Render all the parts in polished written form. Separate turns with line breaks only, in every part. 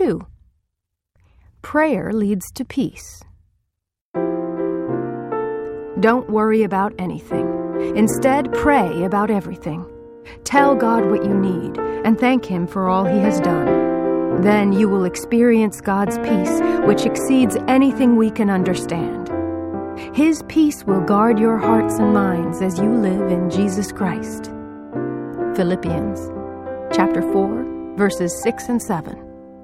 2. Prayer leads to peace. Don't worry about anything. Instead, pray about everything. Tell God what you need and thank Him for all He has done. Then you will experience God's peace, which exceeds anything we can understand. His peace will guard your hearts and minds as you live in Jesus Christ. Philippians chapter 4, verses 6 and 7.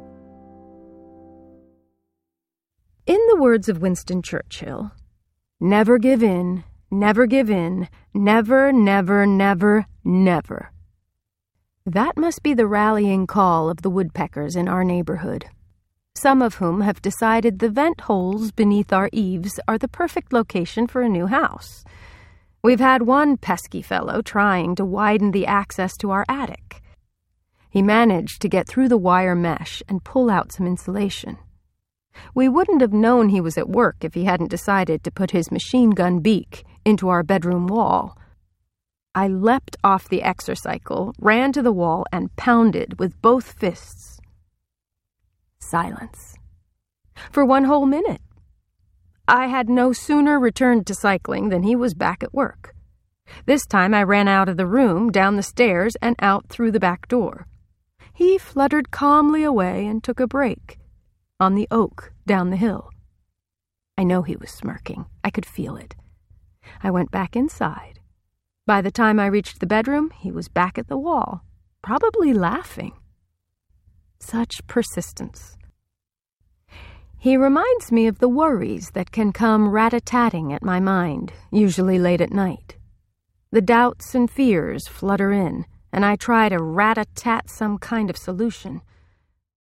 In the words of Winston Churchill, never give in, never give in, never, never, never, never. That must be the rallying call of the woodpeckers in our neighborhood, some of whom have decided the vent holes beneath our eaves are the perfect location for a new house. We've had one pesky fellow trying to widen the access to our attic. He managed to get through the wire mesh and pull out some insulation. We wouldn't have known he was at work if he hadn't decided to put his machine gun beak into our bedroom wall. I leapt off the exercycle, ran to the wall, and pounded with both fists. Silence. For 1 whole minute. I had no sooner returned to cycling than he was back at work. This time I ran out of the room, down the stairs, and out through the back door. He fluttered calmly away and took a break on the oak down the hill. I know he was smirking. I could feel it. I went back inside. By the time I reached the bedroom, he was back at the wall, probably laughing. Such persistence. He reminds me of the worries that can come rat-a-tatting at my mind, usually late at night. The doubts and fears flutter in, and I try to rat-a-tat some kind of solution.